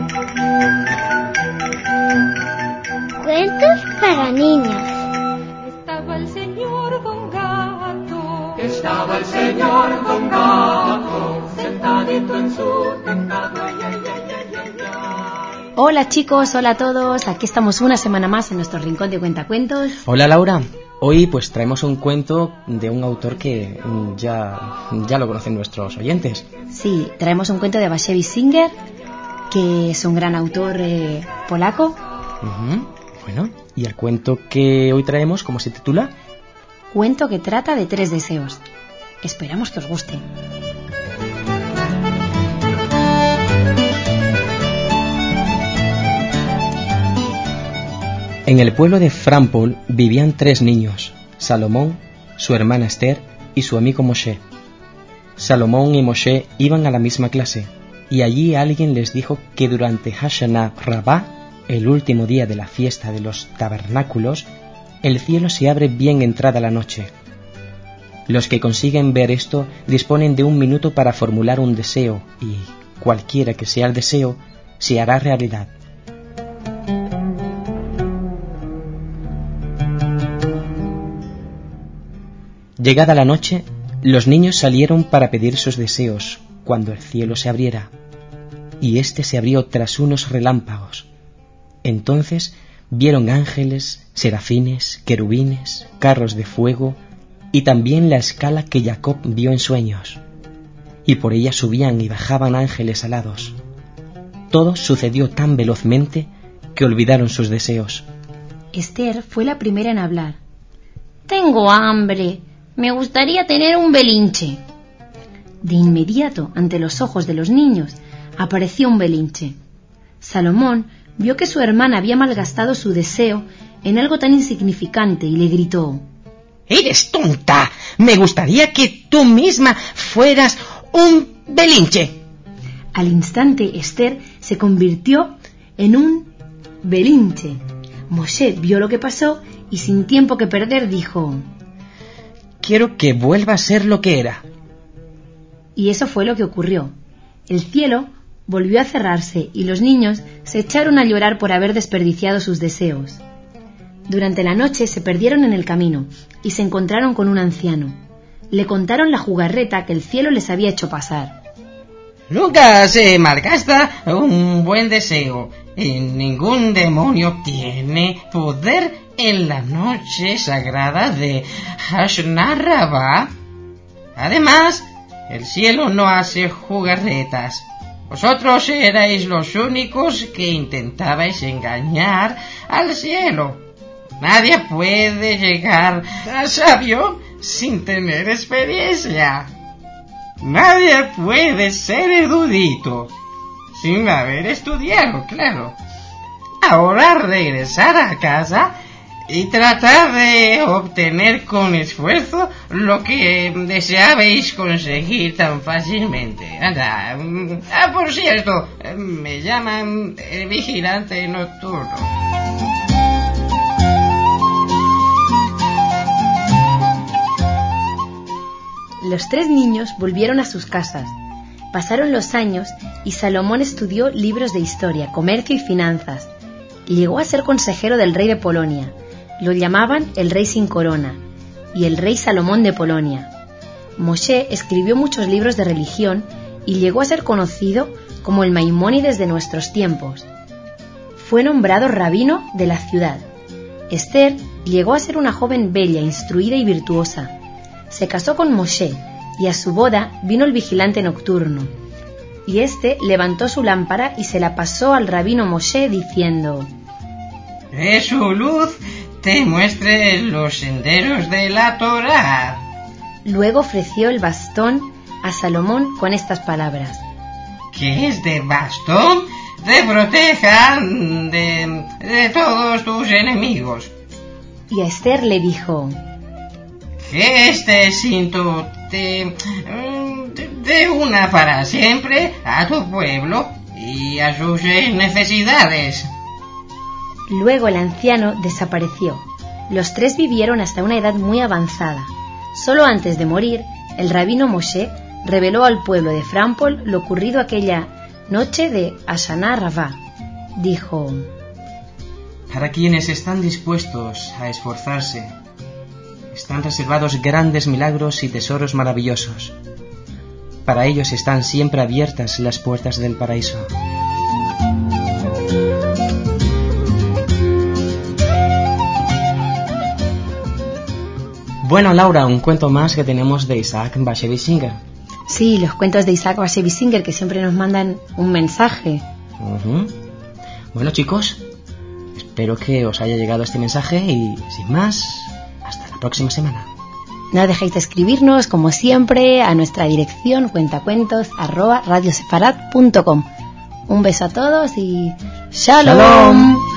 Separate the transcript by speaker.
Speaker 1: Cuentos para niños.
Speaker 2: Estaba el señor Don Gato.
Speaker 3: Estaba el señor Don Gato, sentadito en su tejado. Ay, ay, ay, ay, ay, ay.
Speaker 4: Hola chicos, hola a todos. Aquí estamos una semana más en nuestro rincón de cuentacuentos.
Speaker 5: Hola Laura. Hoy pues traemos un cuento de un autor que ya lo conocen nuestros oyentes.
Speaker 4: Sí, traemos un cuento de Bashevis Singer, que es un gran autor polaco.
Speaker 5: Bueno, y el cuento que hoy traemos, ¿cómo se titula?
Speaker 4: Cuento que trata de 3 deseos. Esperamos que os guste.
Speaker 5: En el pueblo de Frampol vivían 3 niños, Salomón, su hermana Esther y su amigo Moshe. Salomón y Moshe iban a la misma clase, y allí alguien les dijo que durante Hashanah Rabbah, el último día de la fiesta de los tabernáculos, el cielo se abre bien entrada la noche. Los que consiguen ver esto disponen de 1 minuto para formular un deseo y, cualquiera que sea el deseo, se hará realidad. Llegada la noche, los niños salieron para pedir sus deseos cuando el cielo se abriera, y éste se abrió tras unos relámpagos. Entonces vieron ángeles, serafines, querubines, carros de fuego y también la escala que Jacob vio en sueños, y por ella subían y bajaban ángeles alados. Todo sucedió tan velozmente que olvidaron sus deseos.
Speaker 4: Esther fue la primera en hablar. «Tengo hambre. Me gustaría tener un belinche». De inmediato, ante los ojos de los niños, apareció un belinche. Salomón vio que su hermana había malgastado su deseo en algo tan insignificante y le gritó:
Speaker 6: ¡Eres tonta! Me gustaría que tú misma fueras un belinche.
Speaker 4: Al instante, Esther se convirtió en un belinche. Moshe vio lo que pasó y sin tiempo que perder dijo:
Speaker 6: Quiero que vuelva a ser lo que era.
Speaker 4: Y eso fue lo que ocurrió. El cielo volvió a cerrarse y los niños se echaron a llorar por haber desperdiciado sus deseos. Durante la noche se perdieron en el camino y se encontraron con un anciano. Le contaron la jugarreta que el cielo les había hecho pasar.
Speaker 6: Nunca se malgasta un buen deseo. Ningún demonio tiene poder en la noche sagrada de Hashanah Rabbah. Además, el cielo no hace jugarretas. Vosotros erais los únicos que intentabais engañar al cielo. Nadie puede llegar a sabio sin tener experiencia. Nadie puede ser erudito sin haber estudiado, claro. Ahora regresar a casa y tratar de obtener con esfuerzo lo que deseabais conseguir tan fácilmente. Anda. Por cierto, me llaman el vigilante nocturno.
Speaker 4: Los 3 niños volvieron a sus casas. Pasaron los años y Salomón estudió libros de historia, comercio y finanzas. Llegó a ser consejero del rey de Polonia. Lo llamaban el rey sin corona y el rey Salomón de Polonia. Moshe escribió muchos libros de religión y llegó a ser conocido como el Maimónides de nuestros tiempos. Fue nombrado rabino de la ciudad. Esther llegó a ser una joven bella, instruida y virtuosa. Se casó con Moshe y a su boda vino el vigilante nocturno. Y éste levantó su lámpara y se la pasó al rabino Moshe diciendo:
Speaker 6: Que su luz te muestre los senderos de la Torá.
Speaker 4: Luego ofreció el bastón a Salomón con estas palabras:
Speaker 6: Que este bastón te proteja de todos tus enemigos.
Speaker 4: Y a Esther le dijo:
Speaker 6: Que este cinto te una para siempre a tu pueblo y a sus necesidades.
Speaker 4: Luego el anciano desapareció. Los 3 vivieron hasta una edad muy avanzada. Solo antes de morir, el rabino Moshe reveló al pueblo de Frampol lo ocurrido aquella noche de Hashanah Rabbah. Dijo:
Speaker 5: para quienes están dispuestos a esforzarse, están reservados grandes milagros y tesoros maravillosos. Para ellos están siempre abiertas las puertas del paraíso. Bueno, Laura, un cuento más que tenemos de Isaac Bashevis Singer.
Speaker 4: Sí, los cuentos de Isaac Bashevis Singer, que siempre nos mandan un mensaje.
Speaker 5: Bueno, chicos, espero que os haya llegado este mensaje y, sin más, hasta la próxima semana.
Speaker 4: No dejéis de escribirnos, como siempre, a nuestra dirección cuentacuentos@radiosefarad.com. Un beso a todos y ¡Shalom!